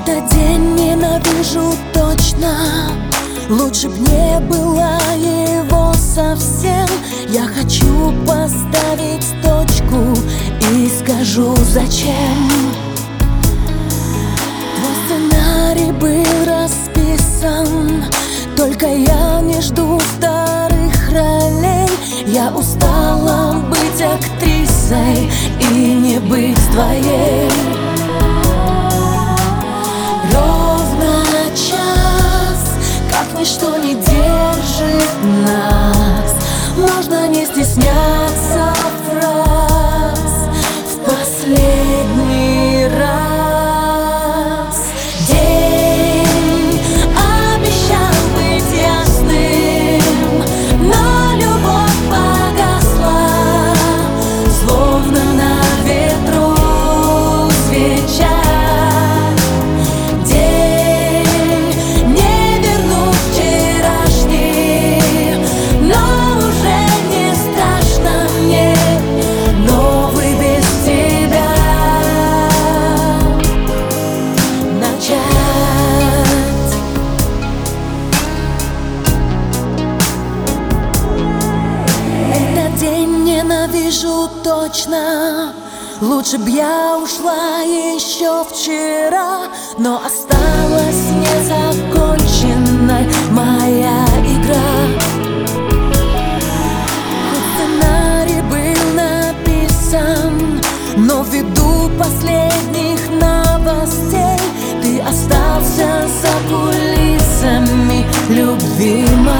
Этот день ненавижу точно. Лучше б не было его совсем. Я хочу поставить точку и скажу зачем. Твой сценарий был расписан, только я не жду вторых ролей. Я устала быть актрисой и не быть твоей. Ровно час, как ничто не держит нас. Можно не стесняться фраз в последний раз. День обещал быть ясным, но любовь погасла, словно на ветру свеча. Ненавижу точно. Лучше б я ушла еще вчера, но осталась незаконченной моя игра. Хоть сценарий был написан, но ввиду последних новостей ты остался за кулисами любви моей.